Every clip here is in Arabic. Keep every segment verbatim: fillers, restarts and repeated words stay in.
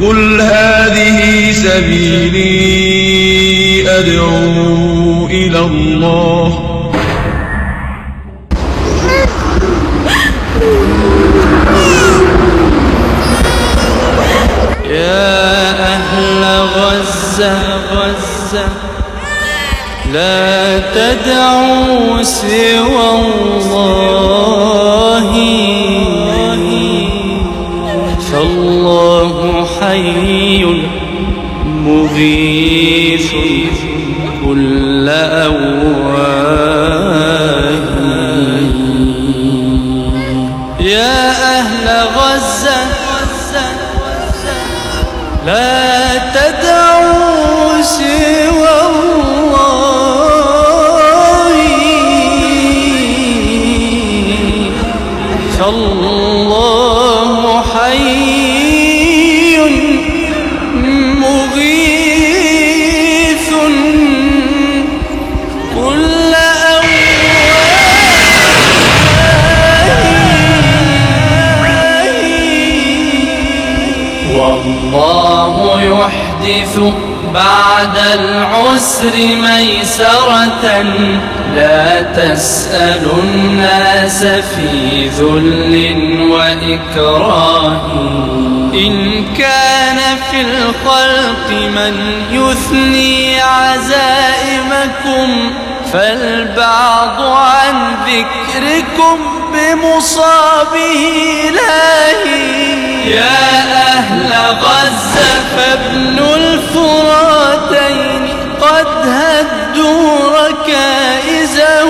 قل هذه سبيلي أدعو إلى الله يا أهل غزة غزة لا تدعوا سوى الله فالله حي مغيث كل أواه. يا أهل غزة لا تدعوا سوى الله فالله حي مغيث كل أواه. والله يحدث بعد العسر ميسرة لا تسألوا الناس في ذل وإكراه. إن كان في الخلق من يثني عزائمكم فالبعض عن ذكركم بمصابه لاهي. يا أهل غزة فابنوا الفراتين قد هدوا ركائزه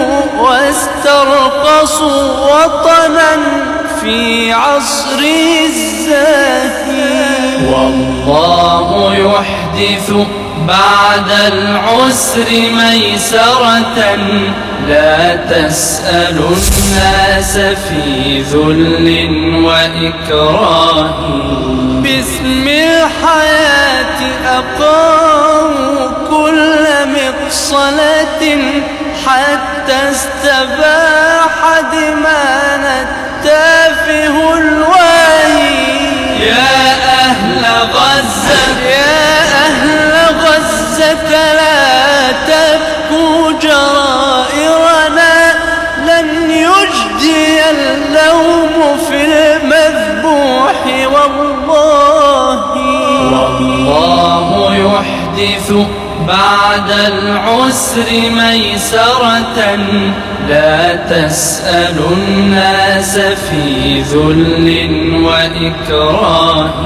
واسترقصوا وطنا في عصره الزاهي. والله يحدث بعد العسر ميسرة لا تسألوا الناس في ذل وإكراه. باسم الحياة أقاموا كل مقصلة حتى استباح دمان التافه الواهي. يا أهل غزة يا أهل غزة لا تبكوا جرائرنا لن يجدي اللوم في المذبوح والله. والله يحدث بعد العسر ميسرة لا تسألوا الناس في ذل وإكراه.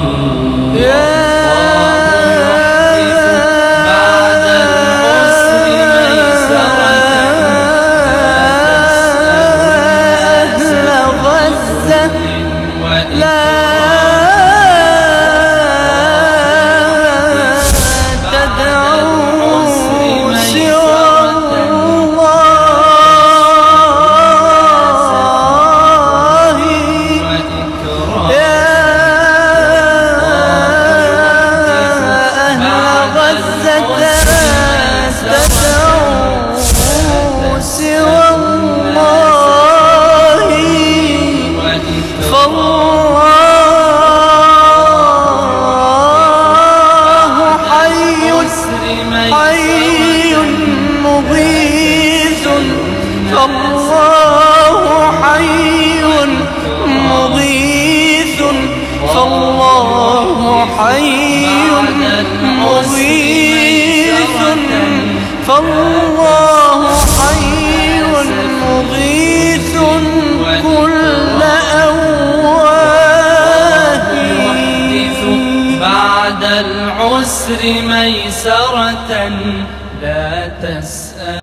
حي مغيث فالله حي مغيث فالله حي مغيث فالله حي مغيث كل أواه. بعد العسر ميسرة لا تسأل